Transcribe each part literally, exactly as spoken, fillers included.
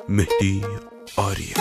مهدی آریا.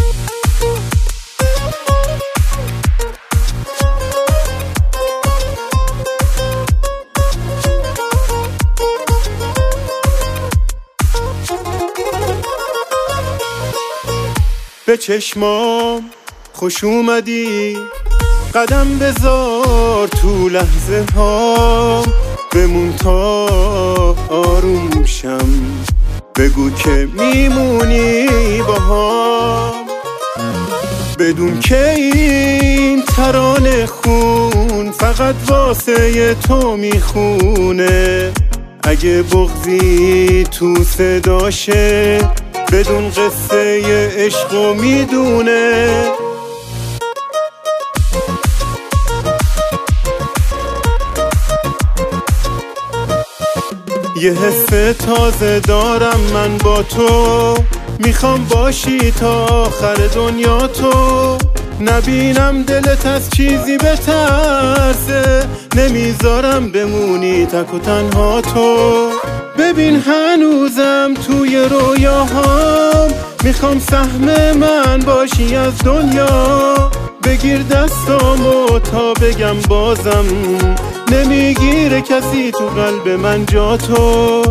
به چشمام خوش اومدی، قدم بذار تو لحظه ها، بمون تا آروم شم، بگو که میمونی با هم، بدون که این ترانه خون فقط واسه تو میخونه، اگه بغضی تو صداشه بدون قصه عشقو میدونه. یه حس تازه دارم من با تو، میخوام باشی تا آخر دنیا تو، نبینم دلت از چیزی بترسه، نمیذارم بمونی تک و تنها تو. ببین هنوزم توی رویاهام، میخوام سهم من باشی از دنیا، بگیر دستامو تا بگم بازم نمیگیره کسی تو قلب من جا تو.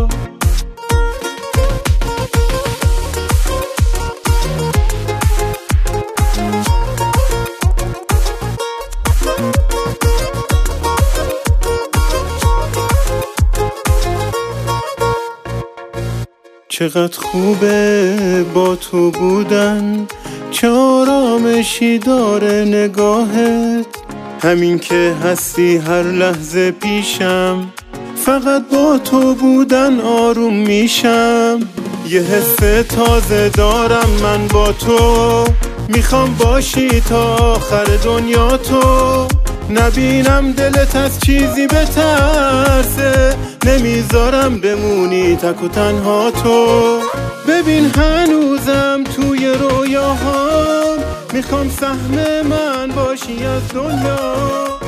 چقدر خوبه با تو بودن، چه آرامشی داره نگاهت، همین که هستی هر لحظه پیشم، فقط با تو بودن آروم میشم. یه حس تازه دارم من با تو، میخوام باشی تا آخر دنیا تو، نبینم دلت از چیزی بترسه، نمیذارم بمونی تک و تنها تو. ببین هنوزم توی رویاهام، میخوام سهم من باشی از دنیا.